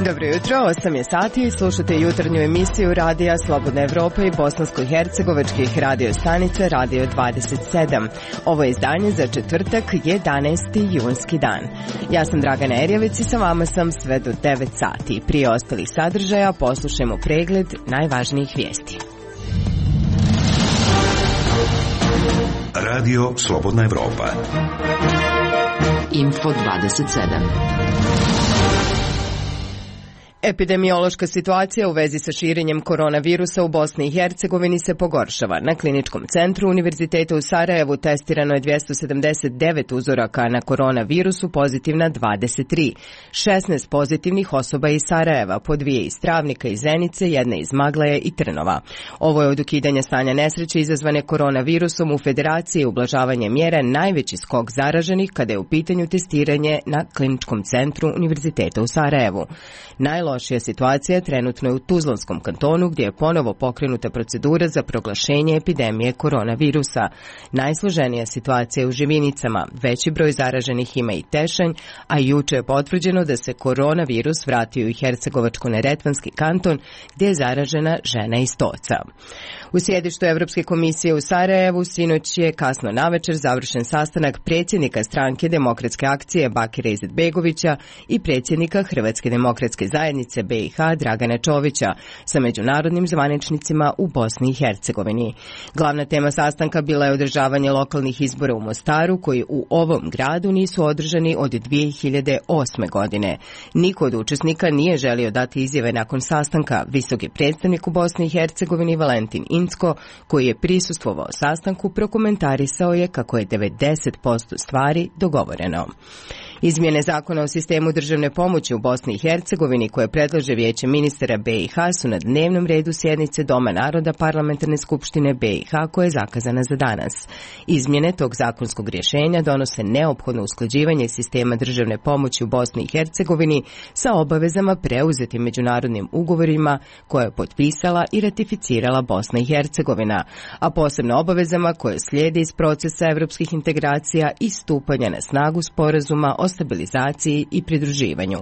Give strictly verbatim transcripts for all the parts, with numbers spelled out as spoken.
Dobro jutro, osam je sati i slušate jutarnju emisiju Radija Slobodna Evropa i bosansko-hercegovačkih radio stanica Radio dvadeset sedam. Ovo je izdanje za četvrtak, jedanaesti junski dan. Ja sam Dragana Erjevec i sa vama sam sve do devet sati. Prije ostalih sadržaja poslušajmo pregled najvažnijih vijesti. Radio Slobodna Evropa. Info dvadeset sedam. Epidemiološka situacija u vezi sa širenjem koronavirusa u Bosni i Hercegovini se pogoršava. Na kliničkom centru Univerziteta u Sarajevu testirano je dvjesto sedamdeset devet uzoraka na koronavirusu, pozitivna dvadeset tri. šesnaest pozitivnih osoba iz Sarajeva, po dvije iz Travnika i Zenice, jedna iz Maglaje i Trnova. Ovo je od ukidanja stanja nesreće izazvane koronavirusom u Federaciji ublažavanje mjera najveći skok zaraženih kada je u pitanju testiranje na kliničkom centru Univerziteta u Sarajevu. Najlošija situacija trenutno je u Tuzlanskom kantonu, gdje je ponovo pokrenuta procedura za proglašenje epidemije koronavirusa. Najsloženija situacija je u Živinicama. Veći broj zaraženih ima i Tešanj, a juče je potvrđeno da se koronavirus vratio i Hercegovačko-Neretvanski kanton, gdje je zaražena žena iz Toca. U sjedištu Evropske komisije u Sarajevu sinoć je kasno navečer završen sastanak predsjednika stranke Demokratske akcije Bakira Izetbegovića i predsjednika Hrvatske demokratske zajednice B i H Dragana Čovića sa međunarodnim zvaničnicima u Bosni i Hercegovini. Glavna tema sastanka bila je održavanje lokalnih izbora u Mostaru, koji u ovom gradu nisu održani od dvije hiljade osme. godine. Niko od učesnika nije želio dati izjave nakon sastanka. Visoki predstavnik u Bosni i Hercegovini Valentin Incko, koji je prisustvovao sastanku, prokomentarisao je kako je devedeset posto stvari dogovoreno. Izmjene zakona o sistemu državne pomoći u Bosni i Hercegovini koje predlaže Vijeće ministara B i H su na dnevnom redu sjednice Doma naroda Parlamentarne skupštine B i H koja je zakazana za danas. Izmjene tog zakonskog rješenja donose neophodno usklađivanje sistema državne pomoći u Bosni i Hercegovini sa obavezama preuzetim međunarodnim ugovorima koje je potpisala i ratificirala Bosna i Hercegovina, a posebno obavezama koje slijede iz procesa evropskih integracija i stupanja na snagu sporazuma o stabilizaciji i pridruživanju.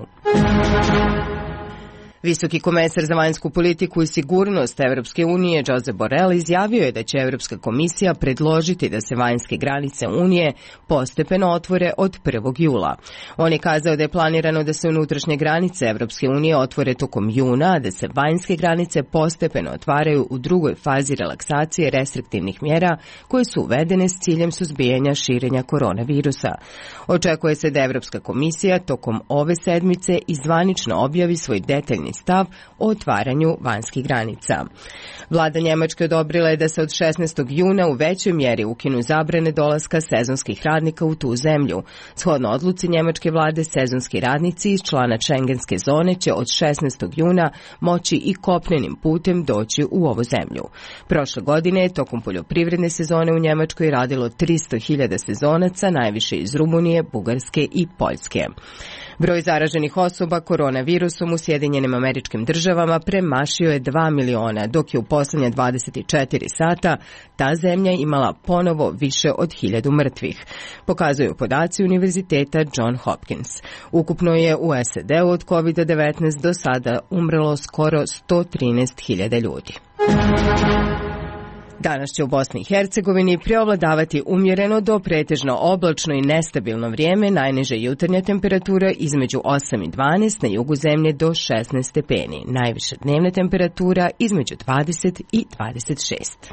Visoki komesar za vanjsku politiku i sigurnost Evropske unije Josep Borrell izjavio je da će Evropska komisija predložiti da se vanjske granice Unije postepeno otvore od prvog jula. On je kazao da je planirano da se unutrašnje granice Evropske unije otvore tokom juna, a da se vanjske granice postepeno otvaraju u drugoj fazi relaksacije restriktivnih mjera koje su uvedene s ciljem suzbijanja širenja koronavirusa. Očekuje se da Evropska komisija tokom ove sedmice izvanično objavi svoj detaljni stav o otvaranju vanjskih granica. Vlada Njemačke odobrila je da se od šesnaestog juna u većoj mjeri ukinu zabrane dolaska sezonskih radnika u tu zemlju. Shodno odluci njemačke vlade, sezonski radnici iz člana šengenske zone će od šesnaestog juna moći i kopnenim putem doći u ovu zemlju. Prošle godine je tokom poljoprivredne sezone u Njemačkoj radilo tristo hiljada sezonaca, najviše iz Rumunije, Bugarske i Poljske. Broj zaraženih osoba koronavirusom u Sjedinjenim Američkim Državama premašio je dva miliona, dok je u posljednje dvadeset četiri sata ta zemlja imala ponovo više od hiljadu mrtvih, pokazuju podaci Univerziteta John Hopkins. Ukupno je u S A D-u od kovid devetnaest do sada umrlo skoro sto trinaest hiljada ljudi. Danas će u Bosni i Hercegovini preovladavati umjereno do pretežno oblačno i nestabilno vrijeme, najniža jutarnja temperatura između osam i dvanaest, na jugu zemlje do šesnaest stepeni, najviša dnevna temperatura između dvadeset i dvadeset šest.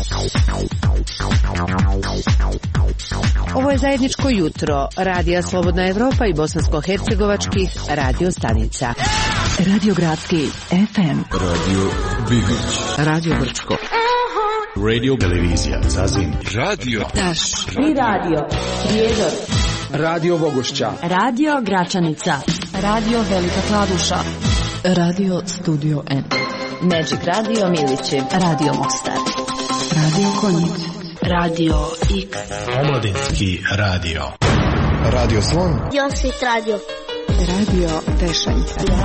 Ovo je zajedničko jutro Radija Slobodna Evropa i bosansko-hercegovačkih radio stanica. Radio Gradski F M, Radio Bibić, Radio Brčko, Radio Televizija Zazim, Radio Taš, Tri radio Prijedor, Radio Bogošća, Radio Gračanica, Radio Velika Kladuša, Radio Studio N, Magic Radio Milići, Radio Mostar, Radio Konjic, Radio X, Omladinski radio, Radio Slon, Josvit Radio, Radio Tešanjca,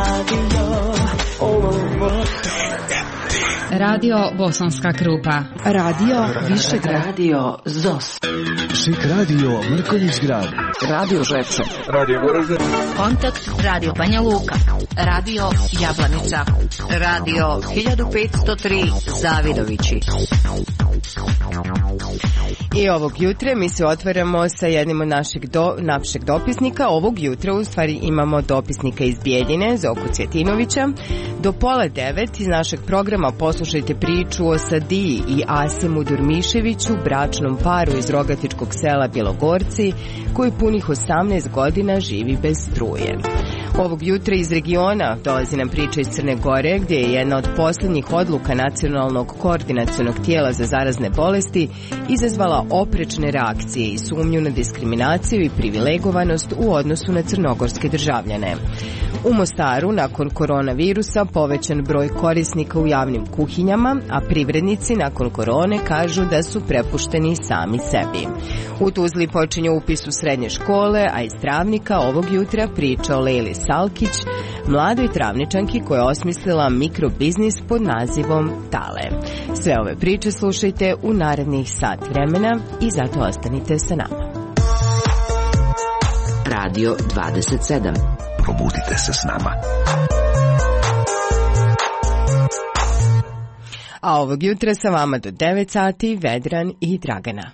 Radio Bosanska Krupa, Radio Višegrad, Radio Zos, Šik radio Mrkonjić Grad. Radio Žepče. Radio Goražde. Kontakt Radio Banja Luka. Radio Jablanica. Radio hiljadu petsto tri Zavidovići. I ovog jutra mi se otvaramo sa jednim od našeg, do, našeg dopisnika. Ovog jutra u stvari imamo dopisnika iz Bijeljine, Zoku Cvjetinovića. Do pola devet iz našeg programa poslušajte priču o Sadiji i Asimu Durmiševiću, bračnom paru iz Rogatičkog sela Bjelogorci, koji punih osamnaest godina živi bez struje. Ovog jutra iz regiona dolazi nam priča iz Crne Gore, gdje je jedna od posljednjih odluka Nacionalnog koordinacionog tijela za zarazne bolesti izazvala oprečne reakcije i sumnju na diskriminaciju i privilegovanost u odnosu na crnogorske državljane. U Mostaru nakon koronavirusa povećan broj korisnika u javnim kuhinjama, a privrednici nakon korone kažu da su prepušteni sami sebi. U Tuzli počinje upis u srednje škole, a iz Travnika ovog jutra priča o Lejli Salkić, mladoj travničanki koja je osmislila mikrobiznis pod nazivom Tale. Sve ove priče slušajte u narednih sat vremena i zato ostanite sa nama. Radio dvadeset sedam. Probudite se s nama. A ovog jutra sa vama do devet sati Vedran i Dragana.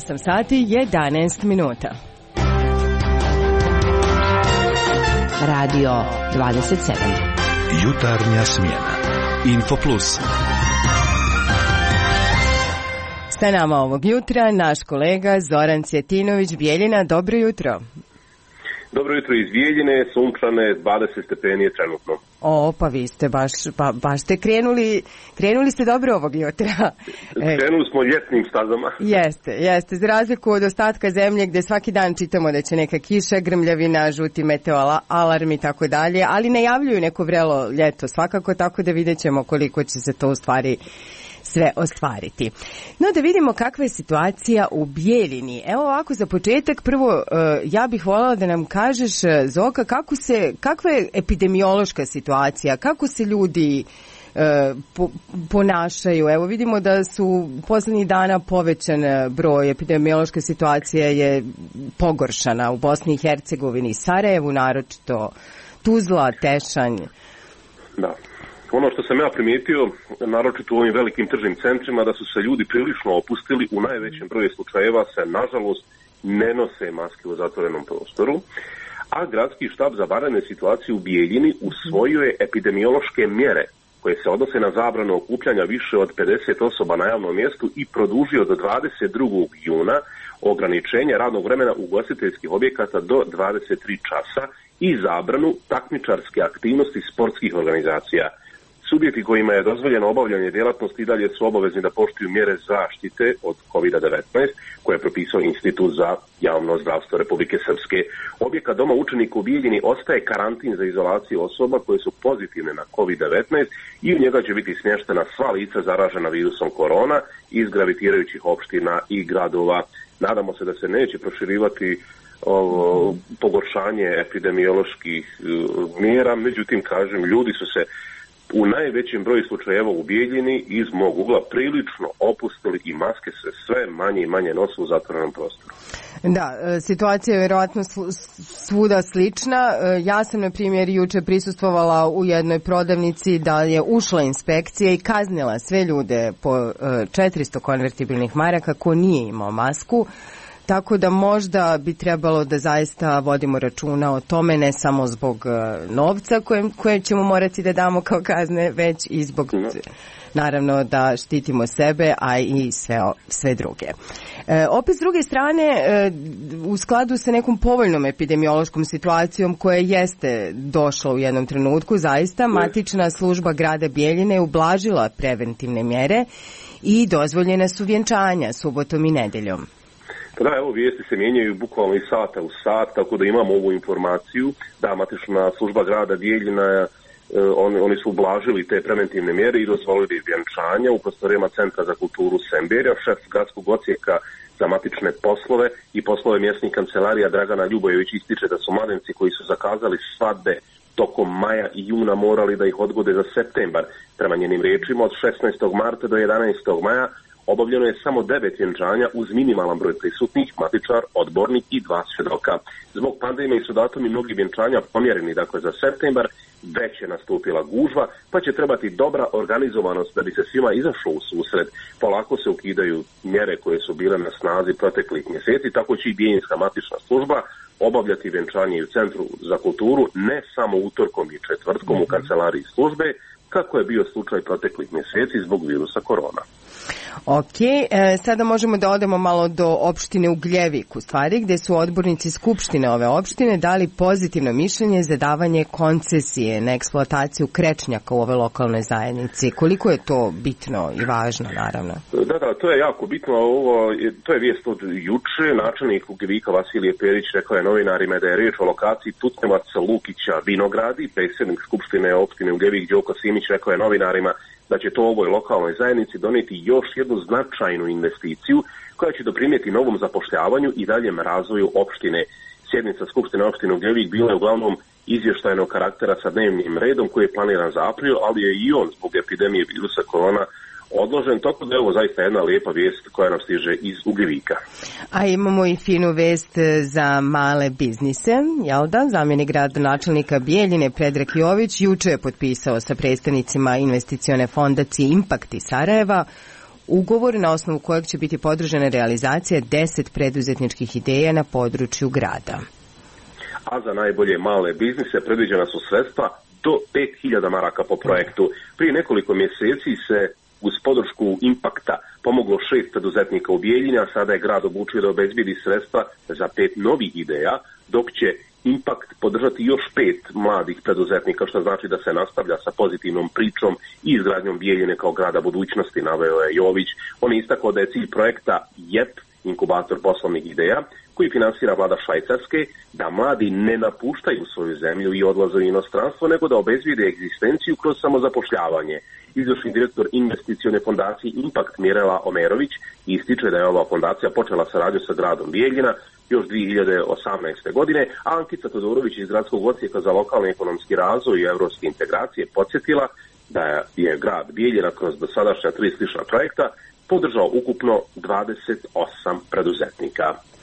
osam sati jedanaest minuta. Radio dvadeset sedam. Jutarnja smjena. Info Plus. Sa nama ovog jutra naš kolega Zoran Cvjetinović Bijeljina. Dobro jutro. Dobro jutro iz Bijeljine, sunčane, dvadeset stepeni je trenutno. O, pa vi ste baš, ba, baš ste krenuli, krenuli ste dobro ovog jutra. Krenuli smo ljetnim stazama. Jeste, jeste, za razliku od ostatka zemlje gdje svaki dan čitamo da će neka kiša, grmljavina, žuti meteo alarm i tako dalje, ali najavljuju neko vrelo ljeto svakako, tako da vidjet ćemo koliko će se to u stvari sve ostvariti. No da vidimo kakva je situacija u Bijeljini. Evo ovako za početak, prvo ja bih voljela da nam kažeš, Zoka, kako se, kakva je epidemiološka situacija, kako se ljudi po, ponašaju. Evo vidimo da su posljednjih dana povećan broj, epidemiološka situacija je pogoršana u Bosni i Hercegovini, Sarajevu naročito, Tuzla, Tešanj. Da. Ono što sam ja primijetio, naročito u ovim velikim tržnim centrima, da su se ljudi prilično opustili, u najvećem broju slučajeva se, nažalost, ne nose maske u zatvorenom prostoru, a gradski štab za vanredne situacije u Bijeljini usvojio je epidemiološke mjere koje se odnose na zabranu okupljanja više od pedeset osoba na javnom mjestu i produžio do dvadeset drugog juna ograničenje radnog vremena ugostiteljskih objekata do dvadeset tri časa i zabranu takmičarske aktivnosti sportskih organizacija. Subjekti kojima je dozvoljeno obavljanje djelatnosti i dalje su obavezni da poštuju mjere zaštite od kovid devetnaest koje je propisao Institut za javno zdravstvo Republike Srpske. Objekat doma učenika u Bijeljini ostaje karantin za izolaciju osoba koje su pozitivne na kovid devetnaest i u njega će biti smještena sva lica zaražena virusom korona iz gravitirajućih opština i gradova. Nadamo se da se neće proširivati ovo pogoršanje epidemioloških uh, mjera, međutim, kažem, ljudi su se u najvećem broju slučajeva u Bijeljini iz mog ugla prilično opustili i maske se sve manje i manje nose u zatvorenom prostoru. Da, situacija je vjerojatno svuda slična. Ja sam, na primjer, juče prisustvovala u jednoj prodavnici da je ušla inspekcija i kaznila sve ljude po četiristo konvertibilnih maraka ko nije imao masku. Tako da možda bi trebalo da zaista vodimo računa o tome, ne samo zbog novca koje, koje ćemo morati da damo kao kazne, već i zbog, naravno, da štitimo sebe, a i sve, sve druge. E, opet s druge strane, e, u skladu sa nekom povoljnom epidemiološkom situacijom koja jeste došla u jednom trenutku, zaista matična služba grada Bijeljine je ublažila preventivne mjere i dozvoljena su vjenčanja subotom i nedeljom. Da, evo, vijesti se mijenjaju bukvalno iz sata u sat, tako da imamo ovu informaciju da matična služba grada Bijeljina, on, oni su ublažili te preventivne mjere i dozvolili vjenčanja u prostorijama Centra za kulturu Semberja. Šef gradskog odsjeka za matične poslove i poslove mjesnih kancelarija Dragana Ljubojević ističe da su mladenci koji su zakazali svadbe tokom maja i juna morali da ih odgode za septembar. Prema njenim riječima, od šesnaestog marta do jedanaestog maja obavljeno je samo devet vjenčanja uz minimalan broj prisutnih, matičar, odbornik i dva svjedoka. Zbog pandemije su datumi mnogi vjenčanja pomjereni, dakle za septembar, već je nastupila gužva, pa će trebati dobra organizovanost da bi se svima izašlo u susret. Polako se ukidaju mjere koje su bile na snazi proteklih mjeseci, tako će i bijeljinska matična služba obavljati vjenčanje u Centru za kulturu ne samo utorkom i četvrtkom u kancelariji službe, kako je bio slučaj proteklih mjeseci zbog virusa korona. Ok, e, sada možemo da odemo malo do opštine Ugljevik, u stvari, gdje su odbornici skupštine ove opštine dali pozitivno mišljenje za davanje koncesije na eksploataciju krečnjaka u ove lokalnoj zajednici. Koliko je to bitno i važno, naravno? Da, da, to je jako bitno. Ovo, to je vijest od juče. Načelnik Ugljevika Vasilije Perić rekao je novinarima da je riječ o lokaciji Tutnevaca Lukića Vinogradi. Predsjednik skupštine opštine Ugljevik Đoko Simić rekao je novinarima da će to ovoj lokalnoj zajednici donijeti još jednu značajnu investiciju koja će doprinijeti novom zapošljavanju i daljem razvoju opštine. Sjednica Skupštine opštine Ugljevik bila je uglavnom izvještajnog karaktera sa dnevnim redom koji je planiran za april, ali je i on zbog epidemije virusa korona odložen, tako da je ovo zaista jedna lijepa vijest koja nam stiže iz Ugljevika. A imamo i finu vijest za male biznise, jel da? Zamjenik gradonačelnika Bijeljine Predrag Jović juče je potpisao sa predstavnicima investicione fondacije Impact iz Sarajeva ugovor na osnovu kojeg će biti podržana realizacija deset preduzetničkih ideja na području grada. A za najbolje male biznise predviđena su sredstva do pet hiljada maraka po projektu. Prije nekoliko mjeseci se uz podršku Impakta pomoglo šest preduzetnika u Bijeljini, a sada je grad odlučio da obezbijedi sredstva za pet novih ideja, dok će Impakt podržati još pet mladih preduzetnika, što znači da se nastavlja sa pozitivnom pričom i izgradnjom Bijeljine kao grada budućnosti, naveo je Jović. On je istakao da je cilj projekta J E P, inkubator poslovnih ideja, koji finansira vlada Švajcarske, da mladi ne napuštaju svoju zemlju i odlaze u inostranstvo, nego da obezbijede egzistenciju kroz samozapošljavanje. Izvršni direktor investicione fondacije Impakt Mirela Omerović ističe da je ova fondacija počela saradnju sa gradom Bijeljina još dvije hiljade osamnaeste. godine, a Ankica Todorović iz Gradskog odsjeka za lokalni ekonomski razvoj i evropske integracije podsjetila da je grad Bijeljina kroz dosadašnja tri slična projekta podržao ukupno dvadeset osam preduzetnika.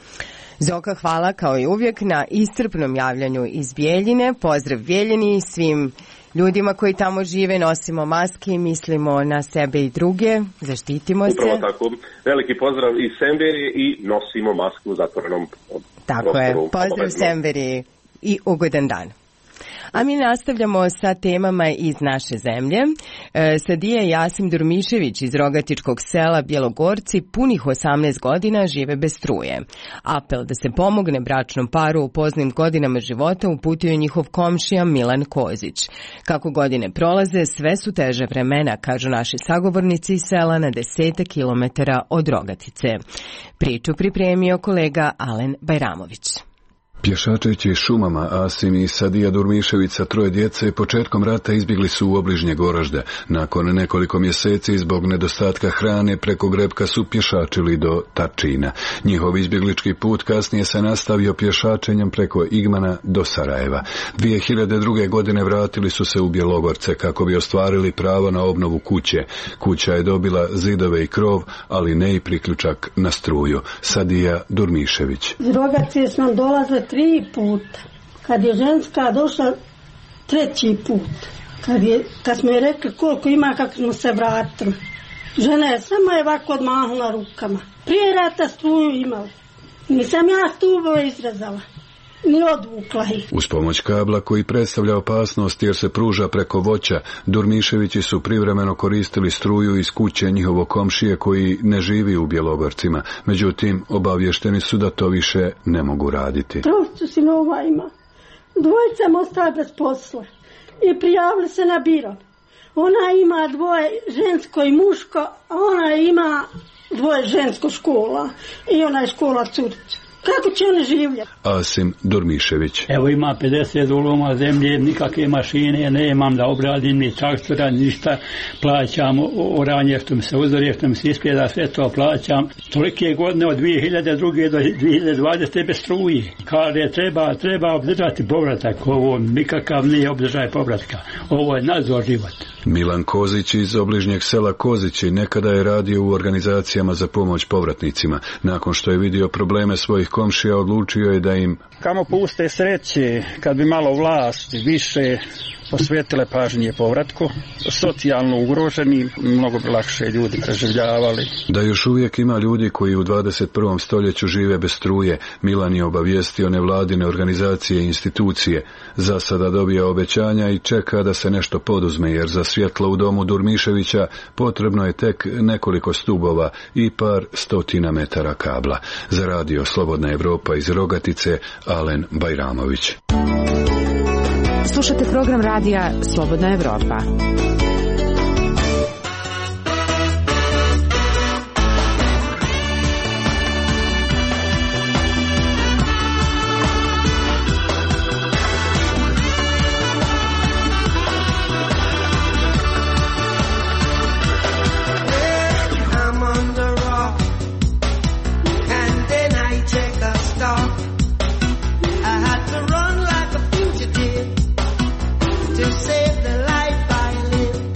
Zoka, hvala kao i uvijek na iscrpnom javljanju iz Bijeljine. Pozdrav Bijeljini i svim ljudima koji tamo žive, nosimo maske i mislimo na sebe i druge, zaštitimo se. Upravo tako, veliki pozdrav iz Semverije i nosimo masku u zatvorenom prostoru. Tako je, pozdrav Semveriji i ugodan dan. A mi nastavljamo sa temama iz naše zemlje. E, Sadija i Jasim Durmišević iz Rogatičkog sela Bjelogorci punih osamnaest godina žive bez struje. Apel da se pomogne bračnom paru u poznim godinama života uputio je njihov komšija Milan Kozić. Kako godine prolaze, sve su teže vremena, kažu naši sagovornici iz sela na desetak kilometara od Rogatice. Priču pripremio kolega Alen Bajramović. Pješačeći šumama, Asim i Sadija Durmišević sa troje djece početkom rata izbjegli su u obližnje Goražde. Nakon nekoliko mjeseci zbog nedostatka hrane preko Grebka su pješačili do Tačina. Njihov izbjeglički put kasnije se nastavio pješačenjem preko Igmana do Sarajeva. dvije hiljade druge. godine vratili su se u Bjelogorce kako bi ostvarili pravo na obnovu kuće. Kuća je dobila zidove i krov, ali ne i priključak na struju. Sadija Durmišević. Iz Rogacije smo dolazili tri puta. Kad je ženska došla treći put, kad, je, kad smo je rekli koliko ima, kako smo se vratili, žena je samo je ovako odmahnula rukama. Prije rata struju imala. Nisam ja stubove izrezala, ni odvukla ih. Uz pomoć kabla koji predstavlja opasnost jer se pruža preko voća, Durmiševići su privremeno koristili struju iz kuće njihovog komšije koji ne živi u Bjelogorcima. Međutim, obavješteni su da to više ne mogu raditi. Trojicu sinova ima. Dvojica mu ostala bez posla i prijavili se na biro. Ona ima dvoje, žensko i muško, a ona ima dvoje žensko škola i ona je škola curicu. Kako će oni živjeti? Asim Durmišević. Evo ima pedeset uloma zemlje, nikakve mašine nemam da obradim, ni traktora, ništa. Plaćam oranje što mi se uzorje, što mi se ispjeda, sve to plaćam. Tolike godine od dvije hiljade druge. do dvije hiljade dvadesete bez struje. Kaže treba, treba obdržati povratak. Ovo nikakav nije obdržaj povratka. Ovo je nadzor život. Milan Kozić iz obližnjeg sela Kozići nekada je radio u organizacijama za pomoć povratnicima. Nakon što je vidio probleme svojih komšija, odlučio je da im kamo puste sreće, kad bi malo vlasti više posvetile pažnje povratku, socijalno ugroženi, mnogo bi lakše ljudi preživljavali. Da još uvijek ima ljudi koji u dvadeset prvom stoljeću žive bez struje, Milan je obavijestio nevladine organizacije i institucije. Za sada dobija obećanja i čeka da se nešto poduzme, jer za svjetlo u domu Durmiševića potrebno je tek nekoliko stubova i par stotina metara kabla. Za radio Slobodna Evropa iz Rogatice, Alen Bajramović. Slušate program radija Slobodna Evropa. To save the life I live.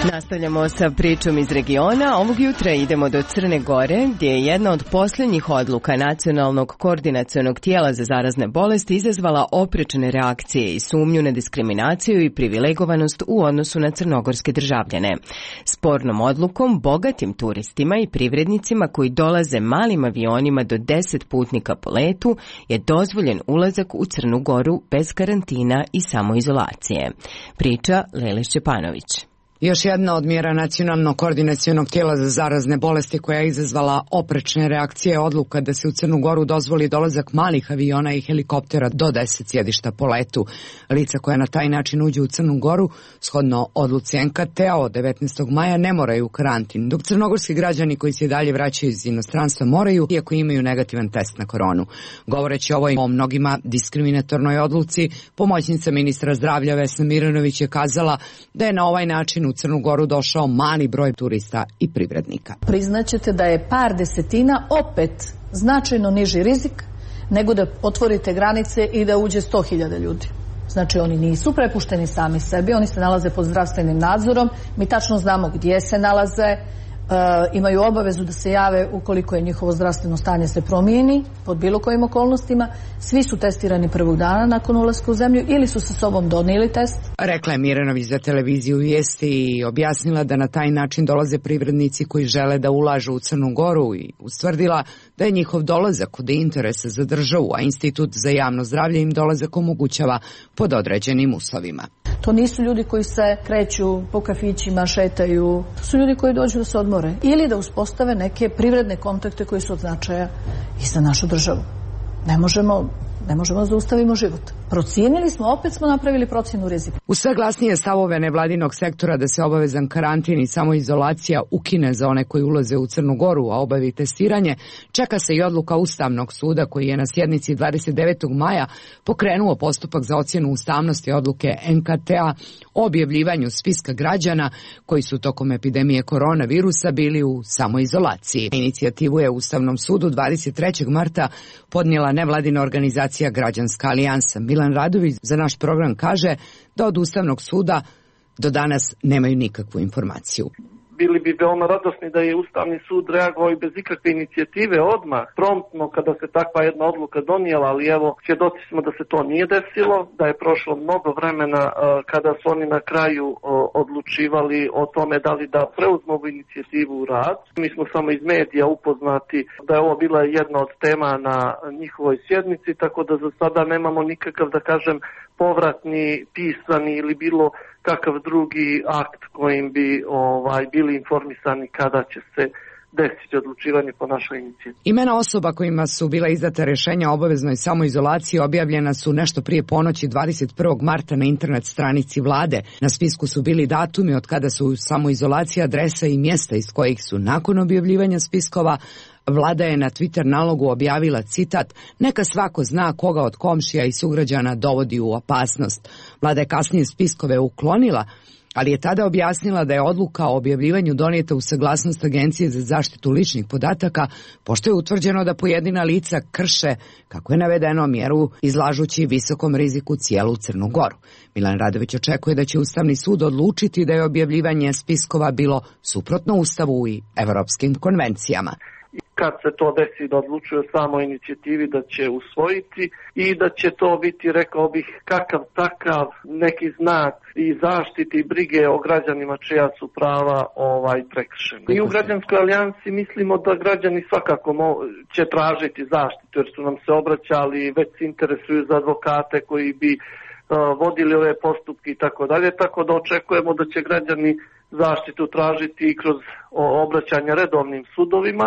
Nastavljamo sa pričom iz regiona. Ovog jutra idemo do Crne Gore, gdje je jedna od posljednjih odluka Nacionalnog koordinacionog tijela za zarazne bolesti izazvala oprečne reakcije i sumnju na diskriminaciju i privilegovanost u odnosu na crnogorske državljane. Spornom odlukom bogatim turistima i privrednicima koji dolaze malim avionima do deset putnika po letu je dozvoljen ulazak u Crnu Goru bez karantina i samoizolacije. Priča Lele Šćepanović. Još jedna od mjera Nacionalnog koordinacionog tijela za zarazne bolesti koja je izazvala oprečne reakcije odluka da se u Crnu Goru dozvoli dolazak malih aviona i helikoptera do deset sjedišta po letu. Lica koja na taj način uđu u Crnu Goru, shodno odluci en ka te a od devetnaestog maja, ne moraju u karantin, dok crnogorski građani koji se dalje vraćaju iz inostranstva moraju, iako imaju negativan test na koronu. Govoreći o ovoj o mnogima diskriminatornoj odluci, pomoćnica ministra zdravlja Vesna Miranović je kazala da je na ovaj način u Crnu Goru došao mali broj turista i privrednika. Priznaćete da je par desetina opet značajno niži rizik nego da otvorite granice i da uđe sto hiljada ljudi. Znači oni nisu prepušteni sami sebi, oni se nalaze pod zdravstvenim nadzorom, mi tačno znamo gdje se nalaze, E, imaju obavezu da se jave ukoliko je njihovo zdravstveno stanje se promijeni pod bilo kojim okolnostima. Svi su testirani prvog dana nakon ulaska u zemlju ili su sa sobom donijeli test. Rekla je Miranović za televiziju Vijesti i objasnila da na taj način dolaze privrednici koji žele da ulažu u Crnu Goru i ustvrdila da je njihov dolazak od interesa za državu, a Institut za javno zdravlje im dolazak omogućava pod određenim uslovima. To nisu ljudi koji se kreću po kafićima, šetaju. To su ljudi koji dođu da se odmore ili da uspostave neke privredne kontakte koji su od značaja i za našu državu. Ne možemo, ne možemo da zaustavimo život. Procijenili smo, opet smo napravili procjenu rizika. U sve glasnije stavove nevladinog sektora da se obavezan karantin i samoizolacija ukine za one koji ulaze u Crnu Goru, a obavi testiranje, čeka se i odluka Ustavnog suda koji je na sjednici dvadeset devetog maja pokrenuo postupak za ocjenu ustavnosti odluke en ka te a o objavljivanju spiska građana koji su tokom epidemije koronavirusa bili u samoizolaciji. Inicijativu je Ustavnom sudu dvadeset trećeg marta podnijela nevladina organizacija Građanska alijansa. Milan Radović za naš program kaže da od Ustavnog suda do danas nemaju nikakvu informaciju. Bili bi veoma radosni da je Ustavni sud reagovao i bez ikakve inicijative odmah, promptno kada se takva jedna odluka donijela, ali evo, svjedoci smo da se to nije desilo, da je prošlo mnogo vremena uh, kada su oni na kraju uh, odlučivali o tome da li da preuzmu ovu inicijativu u rad. Mi smo samo iz medija upoznati da je ovo bila jedna od tema na njihovoj sjednici, tako da za sada nemamo nikakav, da kažem, povratni, pisani ili bilo kakav drugi akt kojim bi ovaj bili informisani kada će se desiti odlučivanje po našoj inicijativi. Imena osoba kojima su bila izdata rješenja o obaveznoj samoizolaciji objavljena su nešto prije ponoći dvadeset prvog marta na internet stranici vlade. Na spisku su bili datumi od kada su u samoizolaciji, adresa i mjesta iz kojih su nakon objavljivanja spiskova. Vlada je na Twitter nalogu objavila citat: "Neka svako zna koga od komšija i sugrađana dovodi u opasnost." Vlada je kasnije spiskove uklonila, ali je tada objasnila da je odluka o objavljivanju donijeta u saglasnost Agencije za zaštitu ličnih podataka, pošto je utvrđeno da pojedina lica krše, kako je navedeno, mjeru izlažući visokom riziku cijelu Crnu Goru. Milan Radović očekuje da će Ustavni sud odlučiti da je objavljivanje spiskova bilo suprotno Ustavu i evropskim konvencijama. Kad se to desi da odlučuje o samoj inicijativi da će usvojiti i da će to biti, rekao bih, kakav takav neki znak i zaštiti i brige o građanima čija su prava ovaj prekršena. Mi u Građanskoj alijansi mislimo da građani svakako će tražiti zaštitu jer su nam se obraćali, već se interesuju za advokate koji bi uh, vodili ove postupke i tako dalje, tako da očekujemo da će građani zaštitu tražiti i kroz obraćanje redovnim sudovima.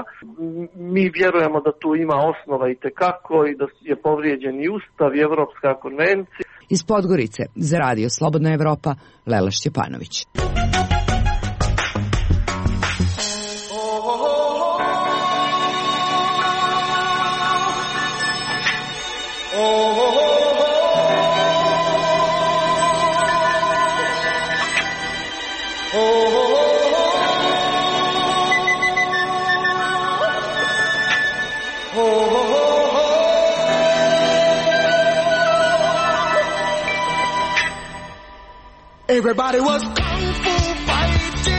Mi vjerujemo da tu ima osnova i tekako i da je povrijeđen i Ustav i Evropska konvencija. Iz Podgorice za Radio Slobodna Evropa, Lela Šćepanović. Everybody was kung fu fighting.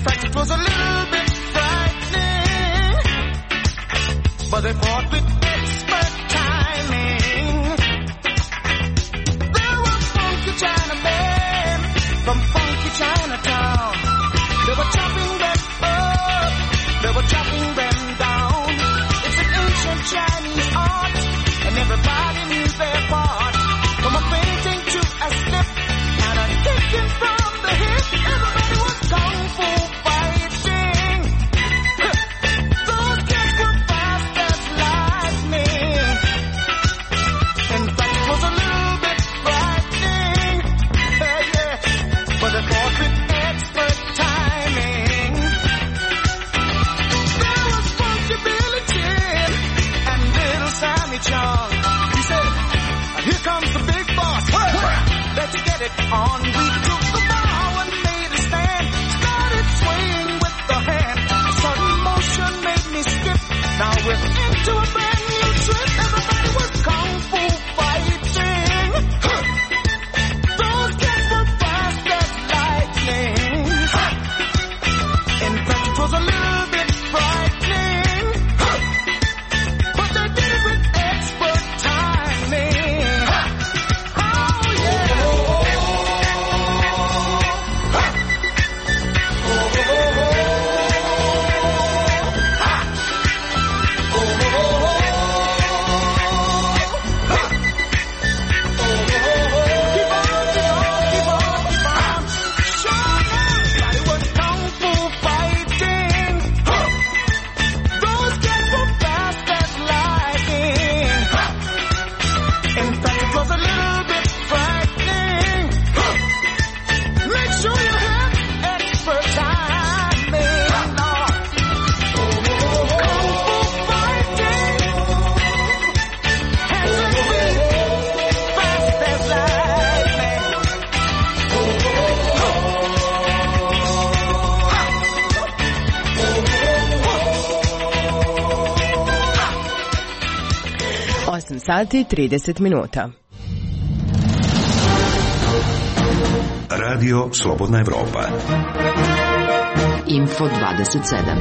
fact, it was a little bit frightening, but they fought with expert timing. There were funky Chinamen from funky Chinatown. They were chopping them up, they were chopping them down. It's an ancient Chinese art, and everybody knew their part. From a painting to a step, and a kicking from the hip, everybody was kung fu fighting. Those kids were fast as lightning. In fact, it was a little bit frightening, yeah, yeah. But they fought with expert timing. There was Funky Billy Chin and little Sammy Chung. He said, here comes the big boss. Let's get it on. We took the bow and made a stand. Started swaying with the hand. A sudden motion made me skip. Now we're into a brand new trip. Everybody was kung fu fighting. Those kids were fast as lightning. In fact, it was a little bit frightening, but they did it with expert timing. osam sati i trideset minuta. Radio Slobodna Evropa. Info dvadeset sedam.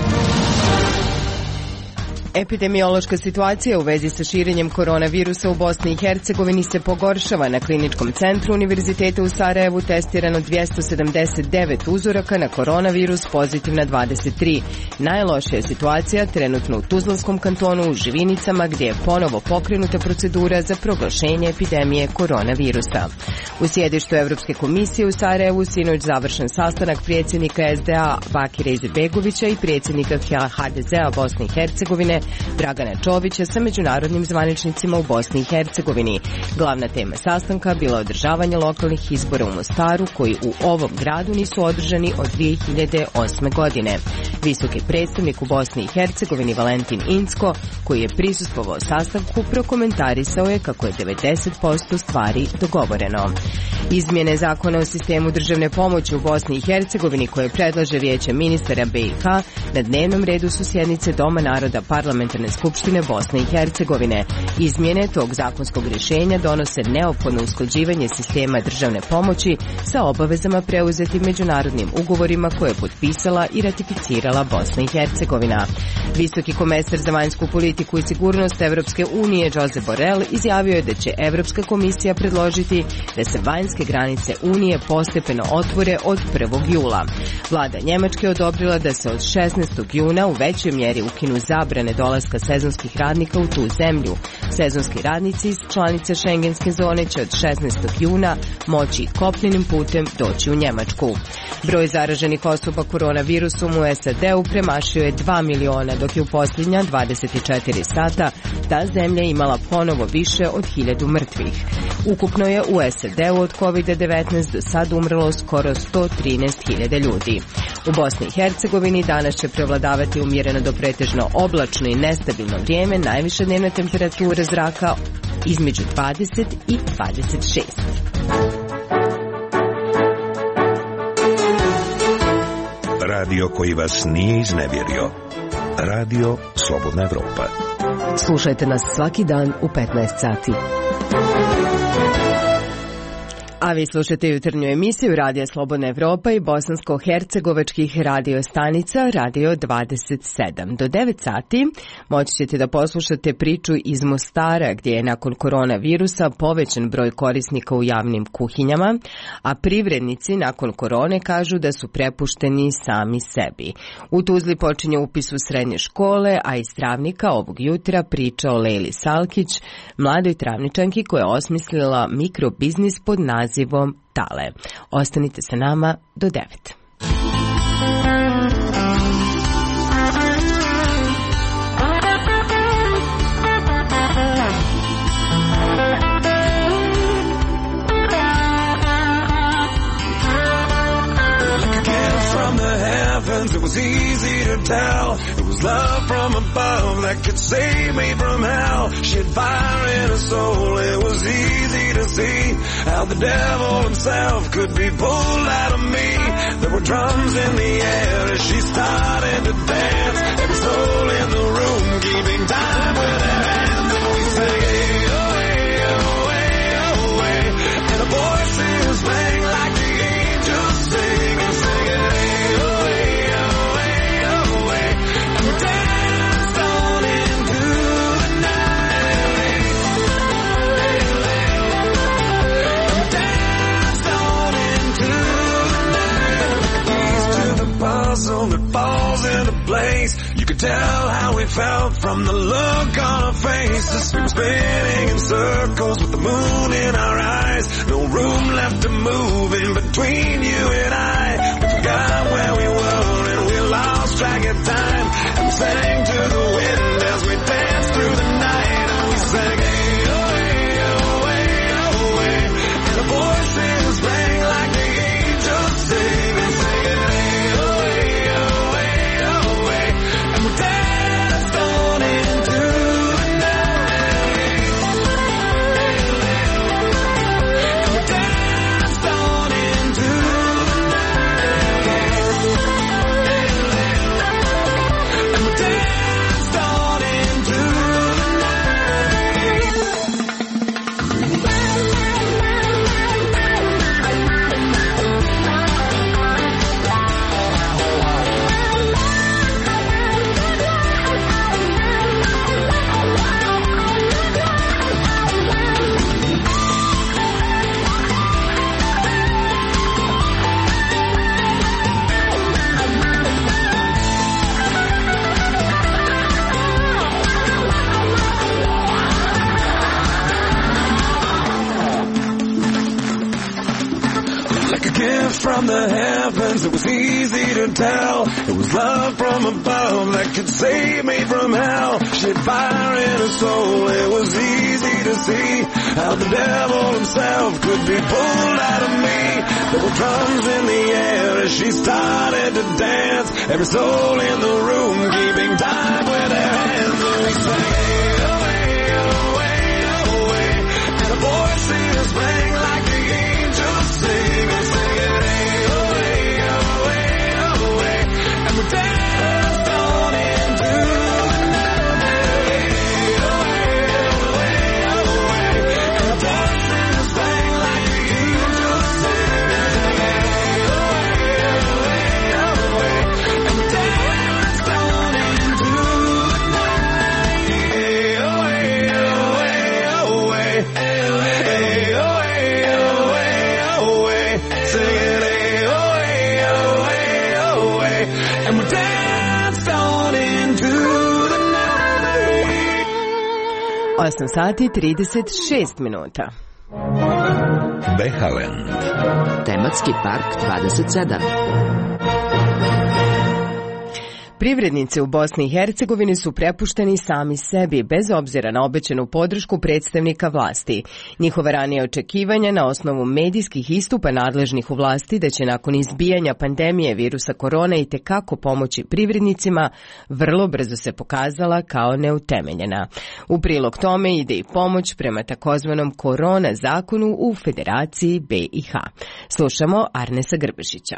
Epidemiološka situacija u vezi sa širenjem koronavirusa u Bosni i Hercegovini se pogoršava. Na Kliničkom centru Univerziteta u Sarajevu testirano dvjesto sedamdeset devet uzoraka na koronavirus, pozitivna dvadeset tri. Najlošija je situacija trenutno u Tuzlanskom kantonu u Živinicama, gdje je ponovo pokrenuta procedura za proglašenje epidemije koronavirusa. U sjedištu Evropske komisije u Sarajevu sinoć završen sastanak predsjednika S D A Bakira Izetbegovića i predsjednika H D Z A Bosne i Hercegovine Dragana Čovića sa međunarodnim zvaničnicima u Bosni i Hercegovini. Glavna tema sastanka bila održavanje lokalnih izbora u Mostaru, koji u ovom gradu nisu održani od dvije hiljade osme. godine. Visoki predstavnik u Bosni i Hercegovini Valentin Incko, koji je prisustvovao sastanku, prokomentarisao je kako je devedeset posto stvari dogovoreno. Izmjene zakona o sistemu državne pomoći u Bosni i Hercegovini, koje predlaže Vijeće ministara B i H, na dnevnom redu su sjednice Doma naroda Parlamentarne skupštine Bosne i Hercegovine. Izmjene tog zakonskog rješenja donose neophodno usklađivanje sistema državne pomoći sa obavezama preuzetim međunarodnim ugovorima koje je potpisala i ratificirala Bosna i Hercegovina. Visoki komesar za vanjsku politiku i sigurnost Evropske unije Josep Borrell izjavio je da će Evropska komisija predložiti da se vanjske granice Unije postepeno otvore od prvog jula. Vlada Njemačke odobrila da se od šesnaestog juna u većoj mjeri ukinu zabrane dolaska sezonskih radnika u tu zemlju. Sezonski radnici iz članice šengenske zone će od šesnaestog juna moći kopnenim putem doći u Njemačku. Broj zaraženih osoba koronavirusom u S A D-u premašio je dva miliona, dok je u posljednja dvadeset četiri sata ta zemlja imala ponovo više od hiljadu mrtvih. Ukupno je u S A D-u od kovid devetnaest do sad umrlo skoro sto trinaest hiljada ljudi. U Bosni i Hercegovini danas će prevladavati umjereno do pretežno oblačno i nestabilno vrijeme, najviša dnevna temperatura zraka između dvadeset i dvadeset šest. Radio koji vas nije iznevjerio. Radio Slobodna Evropa. Slušajte nas svaki dan u petnaest sati. A vi slušate jutarnju emisiju Radija Slobodna Evropa i bosansko-hercegovačkih radio stanica Radio dvadeset sedam. Do devet sati moći ćete da poslušate priču iz Mostara gdje je nakon koronavirusa povećan broj korisnika u javnim kuhinjama, a privrednici nakon korone kažu da su prepušteni sami sebi. U Tuzli počinje upis u srednje škole, a iz Travnika ovog jutra priča o Lejli Salkić, mladoj travničanki koja je osmislila mikrobiznis pod nazivom zivom Tale. Ostanite sa nama do devet. It was easy to tell. It was love from above that could save me from hell. She had fire in her soul. It was easy to see how the devil himself could be pulled out of me. There were drums in the air as she started to dance. Every soul in the room keeping time with their hands. And we sang, hey, oh, hey, oh, hey, oh, hey. And the voices rang like the angels sing and sing it, hey, oh, hey. That falls into place. You could tell how we felt from the look on our faces. We were spinning in circles with the moon in our eyes. No room left to move in between you and I. We forgot where we were and we lost track of time. And we sang to the wind as we danced through the night. And we sang, hey, oh, hey, oh, hey, oh, hey. And the voices rang like the angels sing and sing it, hey, oh, hey. Danced on into the night. And we danced on into the night. And we danced on into the from the heavens, it was easy to tell. It was love from above that could save me from hell. She had fire in her soul. It was easy to see how the devil himself could be pulled out of me. There were drums in the air as she started to dance. Every soul in the room keeping time with their hands. And we sang, hey, oh, hey, oh, hey, oh, hey. And the voices rang like the angels sing and sing it. We danced on into the night. Oh, hey, oh, hey, and the voices rang like the angels sing. Oh, hey, oh, hey, and we danced on into the night. Oh, hey, oh, hey, oh, hey, oh, hey, oh, hey, oh, hey, sing it, hey, oh, hey, oh, hey, oh, hey. And we danced on into the night. osam sati trideset šest minuta. Behaland. Tematski park dvadeset sedam. Privrednici u Bosni i Hercegovini su prepušteni sami sebi, bez obzira na obećanu podršku predstavnika vlasti. Njihova ranija očekivanja na osnovu medijskih istupa nadležnih u vlasti da će nakon izbijanja pandemije virusa korona i tekako pomoći privrednicima, vrlo brzo se pokazala kao neutemeljena. U prilog tome ide i pomoć prema takozvanom korona zakonu u Federaciji B i H. Slušamo Arnesa Grbešića.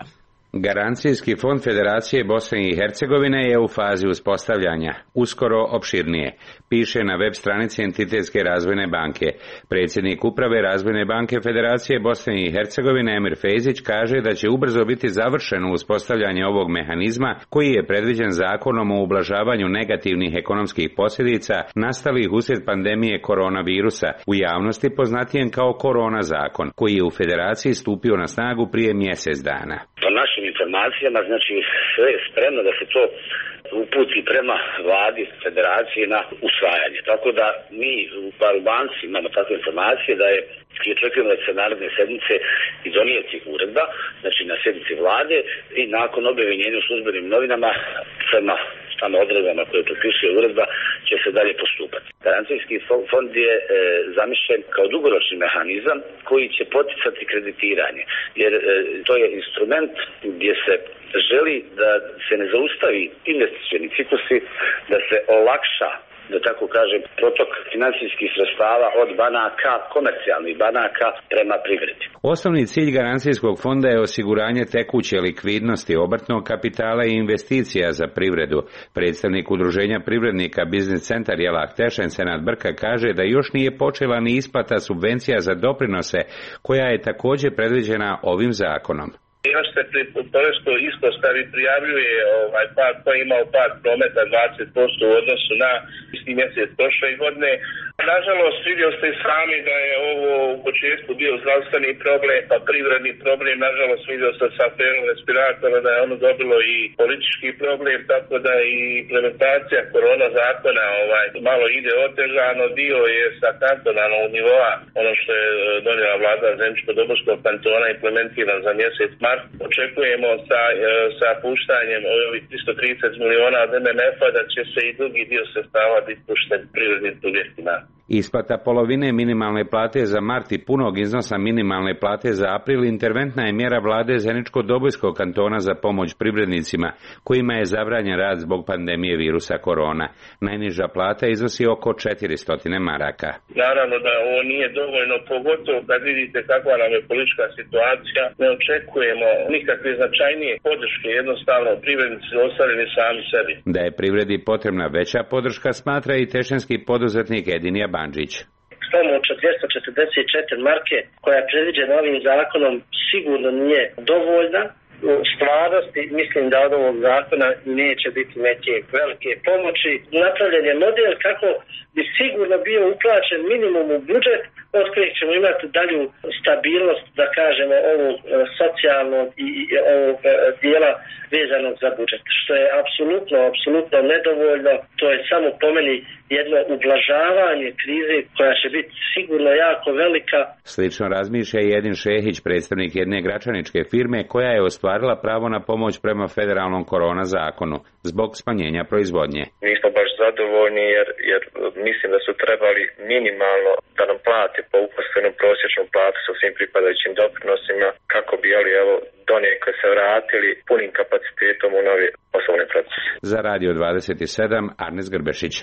Garancijski fond Federacije Bosne i Hercegovine je u fazi uspostavljanja, uskoro opširnije, piše na web stranici Entitetske razvojne banke. Predsjednik uprave Razvojne banke Federacije Bosne i Hercegovine Emir Fejzić kaže da će ubrzo biti završeno uspostavljanje ovog mehanizma koji je predviđen zakonom o ublažavanju negativnih ekonomskih posljedica nastalih uslijed pandemije koronavirusa, u javnosti poznatijen kao Korona zakon, koji je u Federaciji stupio na snagu prije mjesec dana. Po našim informacijama, znači sve je spremno da se to uputi prema vladi Federacije na usvajanje. Tako da mi u bar u banci imamo takve informacije da je i očekujemo da će se naredne sedmice i donijeti uredba, znači na sjednici vlade i nakon objavljenja u službenim novinama prema tamo odredbama koje propisuje uredba će se dalje postupati. Garancijski fond je e, zamišljen kao dugoročni mehanizam koji će poticati kreditiranje, jer e, to je instrument gdje se želi da se ne zaustavi investicioni ciklusi, da se olakša, da tako kažem, protok financijskih sredstava od banaka, komercijalnih banaka prema privredi. Osnovni cilj garancijskog fonda je osiguranje tekuće likvidnosti, obrtnog kapitala i investicija za privredu. Predstavnik Udruženja privrednika Biznis centar Jelak Tešen Senad Brka kaže da još nije počela ni isplata subvencija za doprinose, koja je također predviđena ovim zakonom. Još se pri poreskoj ispostavi prijavljuje ovaj pad, koji je imao pad prometa dvadeset posto u odnosu na isti mjesec prošle godine. Nažalost, vidio ste sami da je ovo u početku bio zdravstveni problem, pa privredni problem. Nažalost, vidio sam sa aferom respiratora da je ono dobilo i politički problem, tako da i implementacija korona zakona ovaj, malo ide otežano. Dio je sa kantonalnog nivoa, ono što je donijela vlada Zeničko-Dobojskog kantona, implementiran za mjesec mart. Očekujemo sa, sa puštanjem ovih tristo trideset miliona od em en ef-a da će se i drugi dio sredstava biti pušten privrednim subjektima. Isplata polovine minimalne plate za mart i punog iznosa minimalne plate za april interventna je mjera vlade Zeničko-Dobojskog kantona za pomoć privrednicima kojima je zabranjen rad zbog pandemije virusa korona. Najniža plata iznosi oko četiristo maraka. Naravno da ovo nije dovoljno, pogotovo kad vidite kakva nam je politička situacija. Ne očekujemo nikakve značajnije podrške, jednostavno privrednici ostavljeni sami sebi. Da je privredi potrebna veća podrška smatra i tešenski poduzetnik Edinija Bandžić. Pomoć od dvjesto četrdeset četiri marke koja je predviđena ovim zakonom sigurno nije dovoljna. U stvarnosti mislim da od ovog zakona neće biti neke velike pomoći. Napravljen je model kako bi sigurno bio uplaćen minimum u budžet od kojeg ćemo imati dalju stabilnost, da kažemo, ovog socijalnog i ovog dijela vezanog za budžet. Što je apsolutno, apsolutno nedovoljno. To je samo po meni jedno ublažavanje krize koja će biti sigurno jako velika. Slično razmišlja i Edin Šehić, predstavnik jedne gračaničke firme koja je ostvarila pravo na pomoć prema federalnom korona zakonu zbog smanjenja proizvodnje. Nismo baš zadovoljni jer, jer mislim da su trebali minimalno da nam plate po uposlenu prosječnu platu sa svim pripadajućim doprinosima kako bi ali evo donekle se vratili punim kapacitetom u nove poslovne procese. Za Radio dvadeset sedam Arnes Grbešić.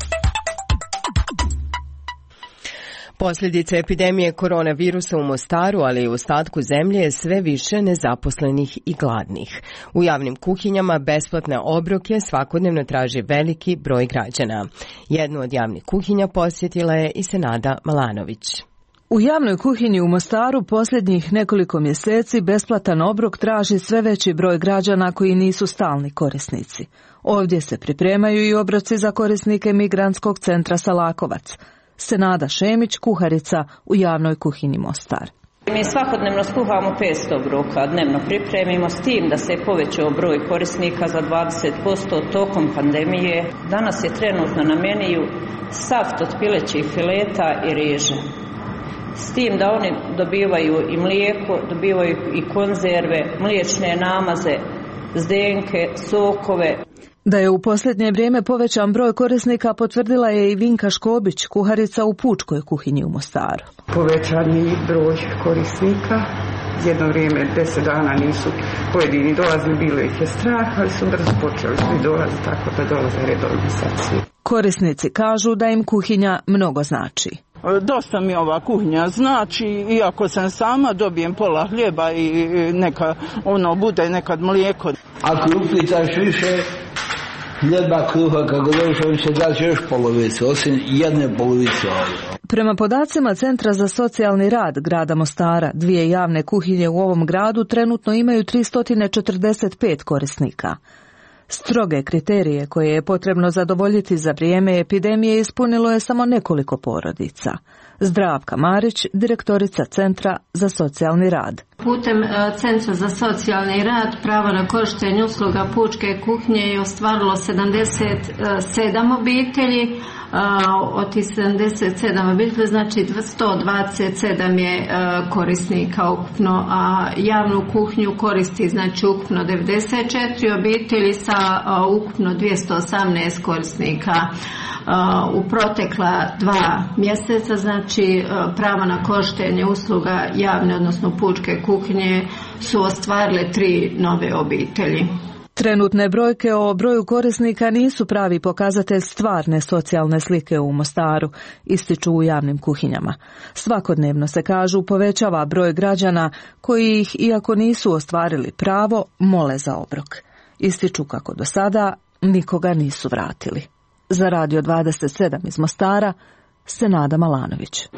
Posljedice epidemije koronavirusa u Mostaru, ali i u ostatku zemlje je sve više nezaposlenih i gladnih. U javnim kuhinjama besplatne obroke svakodnevno traži veliki broj građana. Jednu od javnih kuhinja posjetila je i Senada Malanović. U javnoj kuhinji u Mostaru posljednjih nekoliko mjeseci besplatan obrok traži sve veći broj građana koji nisu stalni korisnici. Ovdje se pripremaju i obroci za korisnike migrantskog centra Salakovac. Senada Šemić, kuharica u javnoj kuhinji Mostar. Mi svakodnevno skuhamo petsto obroka, dnevno pripremimo, s tim da se je povećao broj korisnika za dvadeset posto tokom pandemije. Danas je trenutno na meniju saft od pilećih fileta i riže. S tim da oni dobivaju i mlijeko, dobivaju i konzerve, mliječne namaze, zdenke, sokove. Da je u posljednje vrijeme povećan broj korisnika potvrdila je i Vinka Škobić, kuharica u pučkoj kuhinji u Mostaru. Povećan je broj korisnika. Jedno vrijeme, deset dana nisu pojedini dolazili, bilo ih je strah, ali su brzo počeli svi dolaziti, tako da dolaze redovno sad svi. Korisnici kažu da im kuhinja mnogo znači. Dosta mi ova kuhinja znači, iako sam sama, dobijem pola hljeba i neka, ono, bude nekad mlijeko. Ako upitaš više hljeba, kruha, kako dođeš, on će daći još polovicu, osim jedne polovice. Prema podacima Centra za socijalni rad grada Mostara, dvije javne kuhinje u ovom gradu trenutno imaju tristo četrdeset pet korisnika. Stroge kriterije koje je potrebno zadovoljiti za vrijeme epidemije ispunilo je samo nekoliko porodica. Zdravka Marić, direktorica Centra za socijalni rad. Putem Centra za socijalni rad pravo na korištenje usluga pučke kuhinje je ostvarilo sedamdeset sedam obitelji. Od tih sedamdeset sedam obitelji, znači sto dvadeset sedam je korisnika ukupno, a javnu kuhinju koristi znači ukupno devedeset četiri obitelji sa ukupno dvjesto osamnaest korisnika. U protekla dva mjeseca, znači pravo na korištenje usluga javne, odnosno pučke kuhinje su ostvarile tri nove obitelji. Trenutne brojke o broju korisnika nisu pravi pokazatelj stvarne socijalne slike u Mostaru, ističu u javnim kuhinjama. Svakodnevno se, kažu, povećava broj građana koji ih, iako nisu ostvarili pravo, mole za obrok. Ističu kako do sada nikoga nisu vratili. Za Radio dvadeset sedam iz Mostara, Senada Malanović.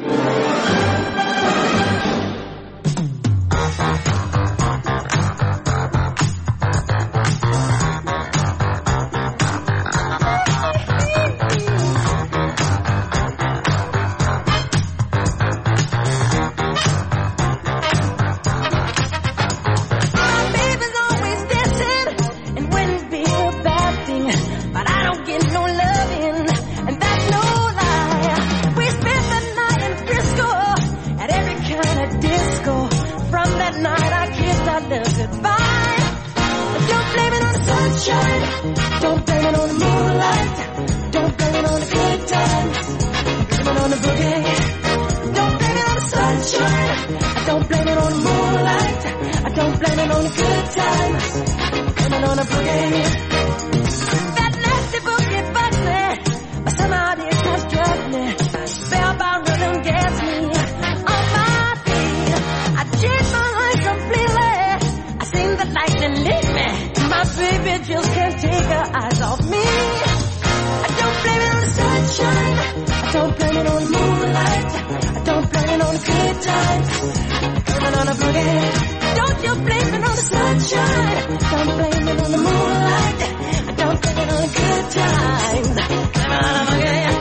Don't blame it on the moonlight. Don't blame it on the good times. Blame it on the boogie. Don't blame it on the sunshine. I don't blame it on the moonlight. I don't blame it on the good times. Blame it on the boogie. That nasty boogie bugs me, but somehow it just drugs me. Spellbound rhythm gets me on my feet. I change my life completely. I seen the lightning lead me. My baby just can't take her eyes off me. I don't blame it on the sunshine. I don't blame it on the moonlight. I don't blame it on the good times. Blame it on the boogie. Don't you blame it on the sunshine. Don't blame it on the moonlight. I don't blame it on the good times. Blame it on the boogie.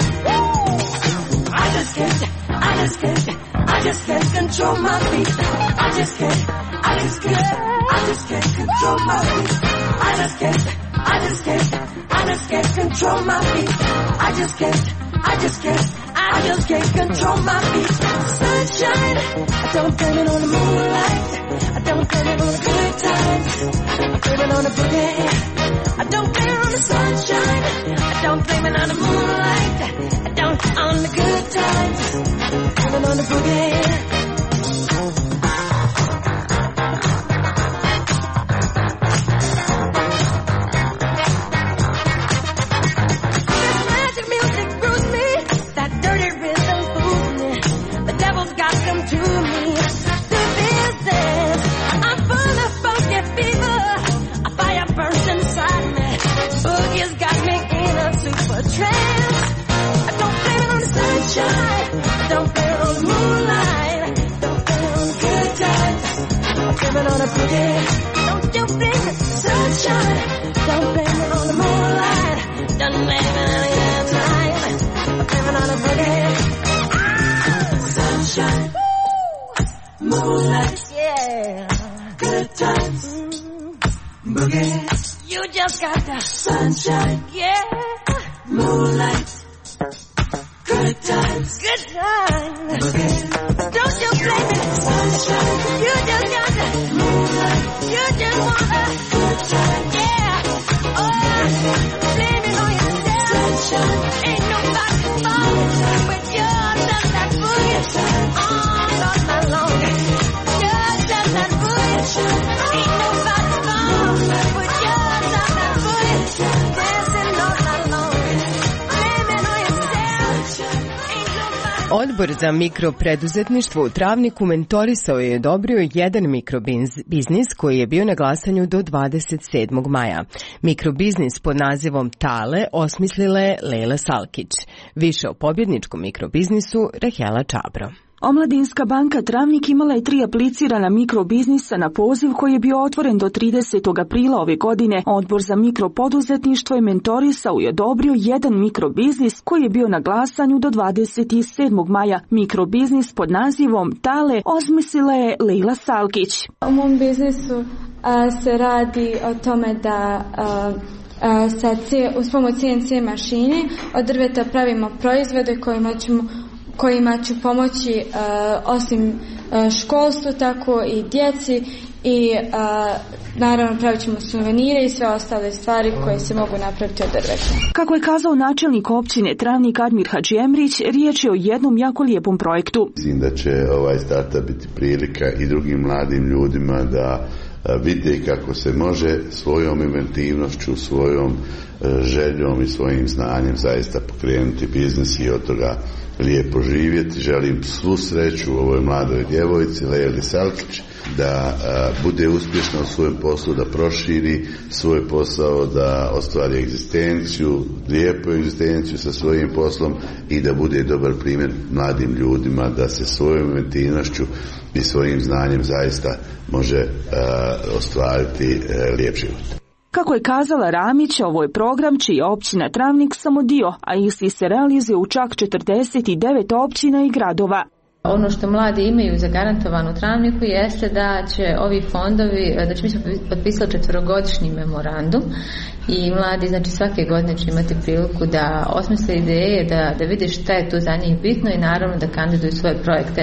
Woo! I just can't, I just can't, I just can't control my feet. I just can't, I just can't, I just can't control my feet. I just can't, I just can't, I just can't control my feet. I just can't, I just can't, I just can't control my feet. Sunshine, I don't blame it on the moonlight. I don't blame it on the good times. I blame it on the boogie. I don't blame it on the sunshine. I don't blame it on the moonlight. I don't on the good times. Blame it on the boogie. Don't you blame the sunshine. Don't blame it on the moonlight. Don't blame it on the good time. Blame it on the boogie. Sunshine, moonlight, yeah, good times, boogie. You just got the sunshine, yeah, moonlight, good times, good times, boogie. Don't you blame it, sunshine. You just got the moonlight. You just want a good time, yeah. Oh, blame it on yourself. Sunshine. Ain't nobody falling, but you're just that boogie. All of my long. You're just that boogie. Ain't nobody falling, but you're just that boogie. Dancing all night long. Blame it on yourself. Ain't nobody Odbor za mikropreduzetništvo u Travniku mentorisao je i odobrio jedan mikrobiznis koji je bio na glasanju do dvadeset sedmog maja. Mikrobiznis pod nazivom Tale osmislila je Lejla Salkić. Više o pobjedničkom mikrobiznisu Rahela Čabro. Omladinska banka Travnik imala je tri aplicirana mikrobiznisa na poziv koji je bio otvoren do tridesetog aprila ove godine. Odbor za mikropoduzetništvo je mentorisao i odobrio jedan mikrobiznis koji je bio na glasanju do dvadeset sedmog maja. Mikrobiznis pod nazivom Tale osmislila je Lejla Salkić. U mom biznisu a, se radi o tome da a, a, sa C, uz pomoć C N C mašine od drveta pravimo proizvode kojima ćemo kojima ću pomoći uh, osim uh, školstvu, tako i djeci i uh, naravno pravit ćemo suvenire i sve ostale stvari koje se mogu napraviti od drveta. Kako je kazao načelnik općine Travnik Admir Hadžiemrić, riječ je o jednom jako lijepom projektu. Mislim da će ovaj startup biti prilika i drugim mladim ljudima da vide kako se može svojom inventivnošću, svojom željom i svojim znanjem zaista pokrenuti biznis i od toga lijepo živjeti. Želim svu sreću ovoj mladoj djevojci Lejli Salkić da a, bude uspješna u svojem poslu, da proširi svoj posao, da ostvari egzistenciju, lijepu egzistenciju sa svojim poslom i da bude dobar primjer mladim ljudima da se svojom inventivnošću i svojim znanjem zaista može a, ostvariti a, lijep život. Kako je kazala Ramić, ovo je program čiji je općina Travnik samo dio, a isti se realizuje u čak četrdeset devet općina i gradova. Ono što mladi imaju zagarantovano u Travniku jeste da će ovi fondovi, da će mi smo potpisali četverogodišnji memorandum i mladi znači svake godine će imati priliku da osmisle ideje, da, da vide šta je tu za njih bitno i naravno da kandiduju svoje projekte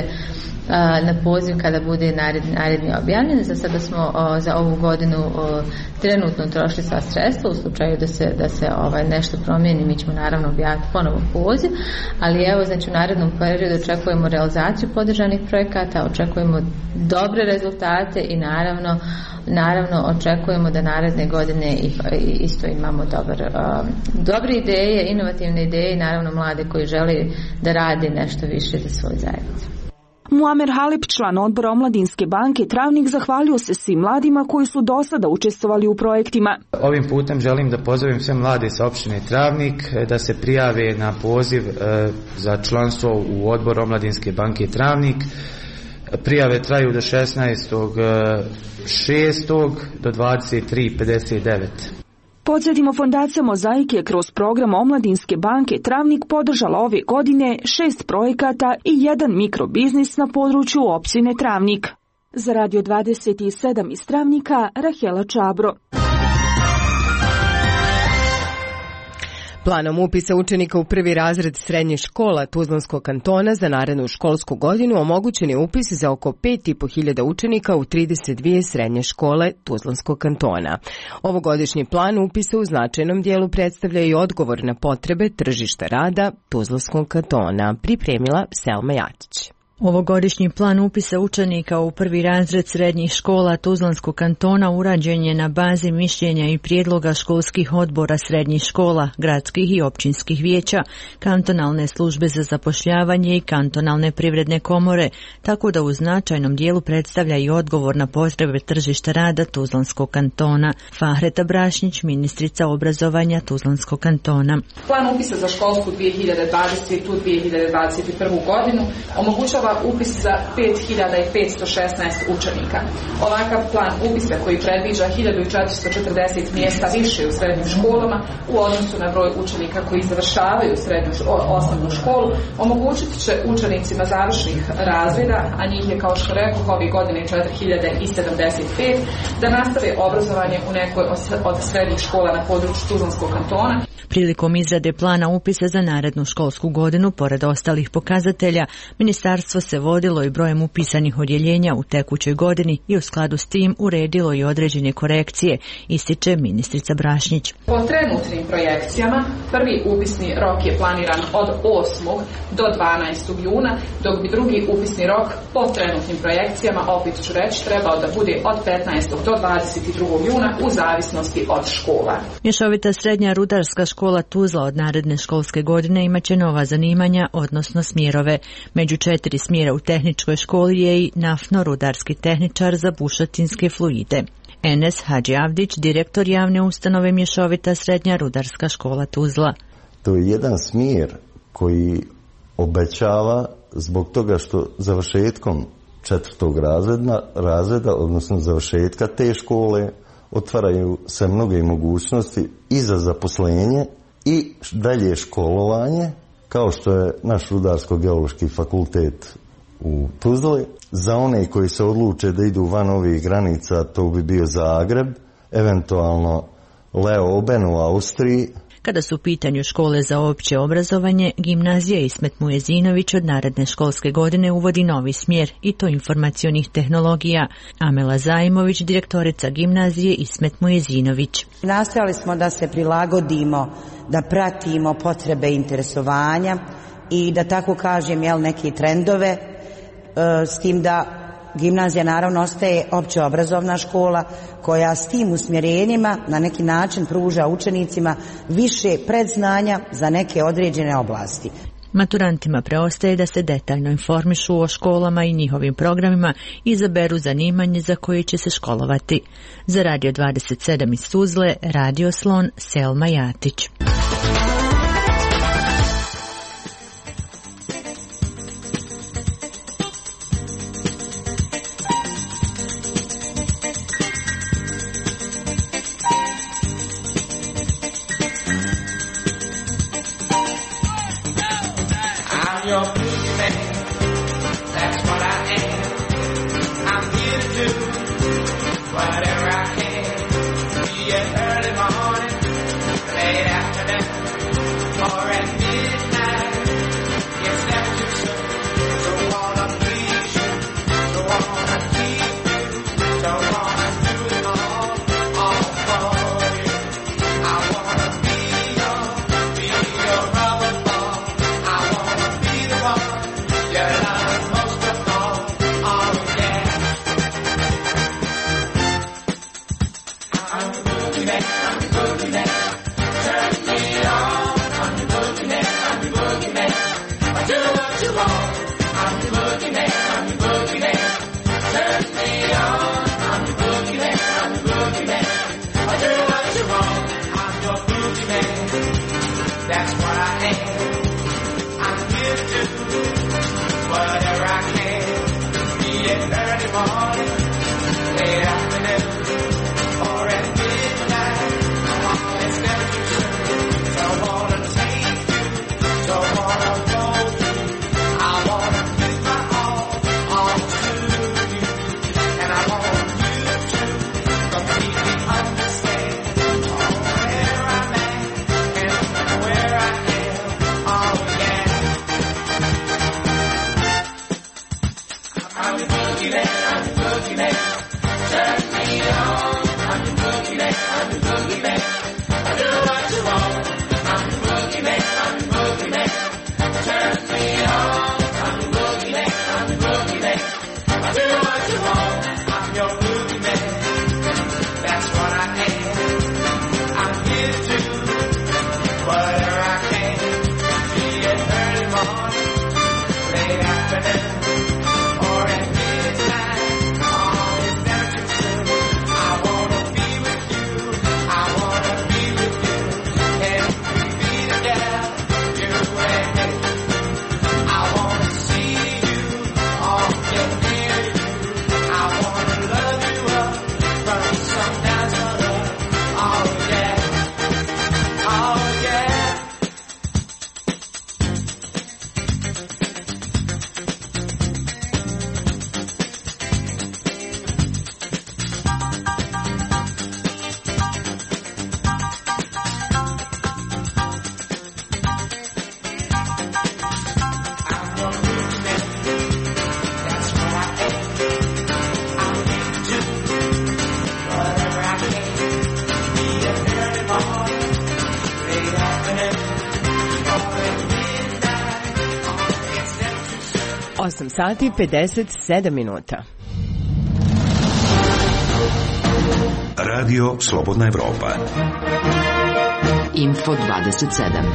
na poziv kada bude naredni, naredni objavljen. Za sada smo o, za ovu godinu o, trenutno trošili sva sredstva. U slučaju da se, da se ovaj, nešto promijeni, mi ćemo naravno objaviti ponovo poziv, ali evo znači u narednom periodu očekujemo realizaciju podržanih projekata, očekujemo dobre rezultate i naravno naravno očekujemo da naredne godine isto imamo dobar, um, dobre ideje, inovativne ideje i naravno mlade koji žele da rade nešto više za svoju zajednicu. Muamer Halip, član odbora Omladinske banke Travnik, zahvalio se svim mladima koji su do sada učestvovali u projektima. Ovim putem želim da pozovem sve mlade sa općine Travnik da se prijave na poziv za članstvo u odboru Omladinske banke Travnik. Prijave traju do šesnaestog šestog do dvadeset tri pedeset devet. Podsjetimo, fondacija Mozaik je kroz program Omladinske banke Travnik podržala ove godine šest projekata i jedan mikrobiznis na području općine Travnik. Za Radio dvadeset sedam iz Travnika, Rahela Čabro. Planom upisa učenika u prvi razred srednje škola Tuzlanskog kantona za narednu školsku godinu omogućen je upis za oko pet i po hiljada učenika u trideset dvije srednje škole Tuzlanskog kantona. Ovogodišnji plan upisa u značajnom dijelu predstavlja i odgovor na potrebe tržišta rada Tuzlanskog kantona, pripremila Selma Jatić. Ovogodišnji plan upisa učenika u prvi razred srednjih škola Tuzlanskog kantona urađen je na bazi mišljenja i prijedloga školskih odbora srednjih škola, gradskih i općinskih vijeća, kantonalne službe za zapošljavanje i kantonalne privredne komore, tako da u značajnom dijelu predstavlja i odgovor na potrebe tržišta rada Tuzlanskog kantona. Fahreta Brašnić, ministrica obrazovanja Tuzlanskog kantona. Plan upisa za školsku dvije hiljade dvadesete do dvije hiljade dvadeset prve. godinu omogućava upis za pet hiljada petsto šesnaest učenika. Ovakav plan upisa koji predviđa hiljadu četiristo četrdeset mjesta više u srednjim školama u odnosu na broj učenika koji završavaju srednju osnovnu školu omogućit će učenicima završnih razreda, a njih je kao što rekao ove godine četiri hiljade sedamdeset pet, da nastave obrazovanje u nekoj od srednjih škola na području Tuzlanskog kantona. Prilikom izrade plana upisa za narednu školsku godinu, pored ostalih pokazatelja, ministarstvo se vodilo i brojem upisanih odjeljenja u tekućoj godini i u skladu s tim uredilo i određene korekcije, ističe ministrica Brašnić. Po trenutnim projekcijama, prvi upisni rok je planiran od osmog do dvanaestog juna, dok bi drugi upisni rok po trenutnim projekcijama, opet ću reći, trebao da bude od petnaestog do dvadeset drugog juna u zavisnosti od škola. Mješovita srednja rudarska Rudarska škola Tuzla od naredne školske godine imaće nova zanimanja, odnosno smjerove. Među četiri smjera u tehničkoj školi je i naftno-rudarski tehničar za bušotinske fluide. Enes Hadži Avdić, direktor javne ustanove Mješovita srednja rudarska škola Tuzla. To je jedan smjer koji obećava zbog toga što završetkom četvrtog razreda, razreda, odnosno završetka te škole, otvaraju se mnoge mogućnosti i za zaposlenje i dalje školovanje, kao što je naš Rudarsko-geološki fakultet u Tuzli. Za one koji se odluče da idu van ovih granica, to bi bio Zagreb, eventualno Leoben u Austriji. Kada su u pitanju škole za opće obrazovanje, gimnazija Ismet Mujezinović od naredne školske godine uvodi novi smjer, i to informacionih tehnologija. Amela Zajmović, direktorica gimnazije Ismet Mujezinović. Nastojali smo da se prilagodimo, da pratimo potrebe interesovanja i da tako kažem jel, neke trendove, s tim da gimnazija naravno ostaje opće obrazovna škola koja s tim usmjerenjima na neki način pruža učenicima više predznanja za neke određene oblasti. Maturantima preostaje da se detaljno informišu o školama i njihovim programima i izaberu zanimanje za koje će se školovati. Za Radio dvadeset sedam iz Tuzle, Radio Slon, Selma Jatić. osam sati pedeset sedam minuta. Radio Slobodna Evropa. Info dvadeset sedam.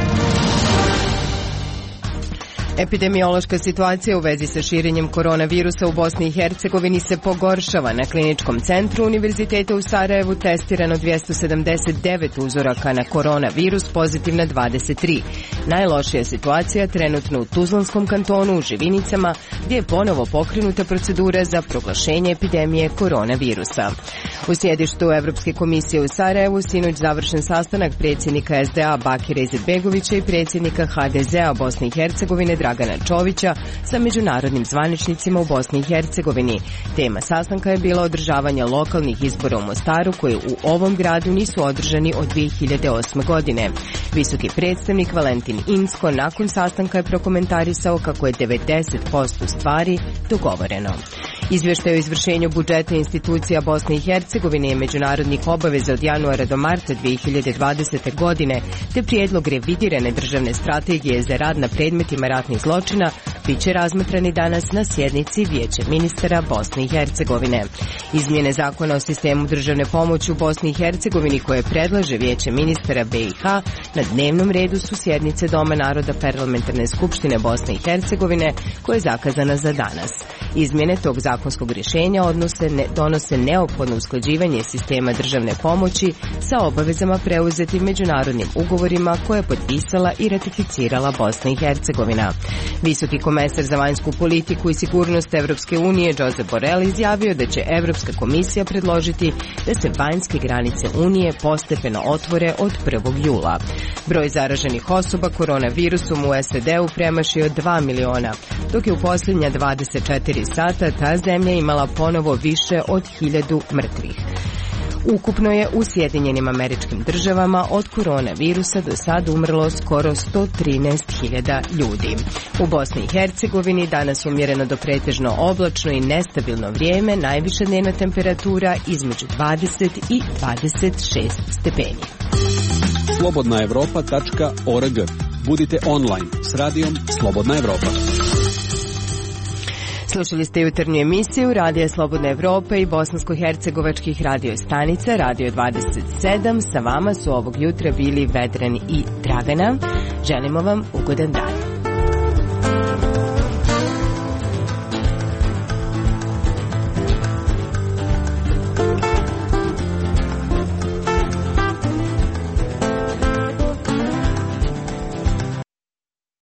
Epidemiološka situacija u vezi sa širenjem koronavirusa u Bosni i Hercegovini se pogoršava. Na kliničkom centru Univerziteta u Sarajevu testirano dvjesto sedamdeset devet uzoraka na koronavirus, pozitivna dvadeset tri. Najlošija situacija trenutno u Tuzlanskom kantonu u Živinicama, gdje je ponovo pokrenuta procedura za proglašenje epidemije koronavirusa. U sjedištu Evropske komisije u Sarajevu sinoć završen sastanak predsjednika es de a Bakira Izetbegovića i predsjednika ha de ze a Bosne i Hercegovine Dragana Čovića sa međunarodnim zvaničnicima u Bosni i Hercegovini. Tema sastanka je bila održavanje lokalnih izbora u Mostaru, koji u ovom gradu nisu održani od dvije hiljade osme. godine. Visoki predstavnik Valentin Inzko nakon sastanka je prokomentarisao kako je devedeset posto stvari dogovoreno. Izvještaj o izvršenju budžeta institucija Bosne i Hercegovine i međunarodnih obaveza od januara do marta dvije hiljade dvadesete. godine, te prijedlog revidirane državne strategije za rad na predmetima ratnih zločina bit će razmatrani danas na sjednici Vijeća ministara Bosne i Hercegovine. Izmjene zakona o sistemu državne pomoći u Bosni i Hercegovini koje predlaže Vijeće ministara be i ha na dnevnom redu su sjednice Doma naroda Parlamentarne skupštine Bosne i Hercegovine koja je zakazana za danas. Izmjene tog zakonskog rješenja odnose ne, donose neophodno usklađivanje sistema državne pomoći sa obavezama preuzetim međunarodnim ugovorima koje je potpisala i ratificirala Bosna i Hercegovina. Visoki komesar za vanjsku politiku i sigurnost Evropske unije Josep Borrell izjavio da će Evropska komisija predložiti da se vanjske granice Unije postepeno otvore od prvog jula. Broj zaraženih osoba koronavirusom u es a de u premašio dva miliona, dok je u posljednja dvadeset četiri sata ta zemlja imala ponovo više od hiljadu mrtvih. Ukupno je u Sjedinjenim Američkim Državama od koronavirusa do sad umrlo skoro sto trinaest hiljada ljudi. U Bosni i Hercegovini danas umjereno do pretežno oblačno i nestabilno vrijeme, najviša dnevna temperatura između dvadeset i dvadeset šest stepeni. slobodna evropa tačka org. Budite online s radijom Slobodna Evropa. Slušali ste jutarnju emisiju Radija Slobodna Evropa i bosansko-hercegovačkih radio stanica Radio dvadeset sedam. Sa vama su ovog jutra bili Vedran i Dragana. Želimo vam ugodan dan.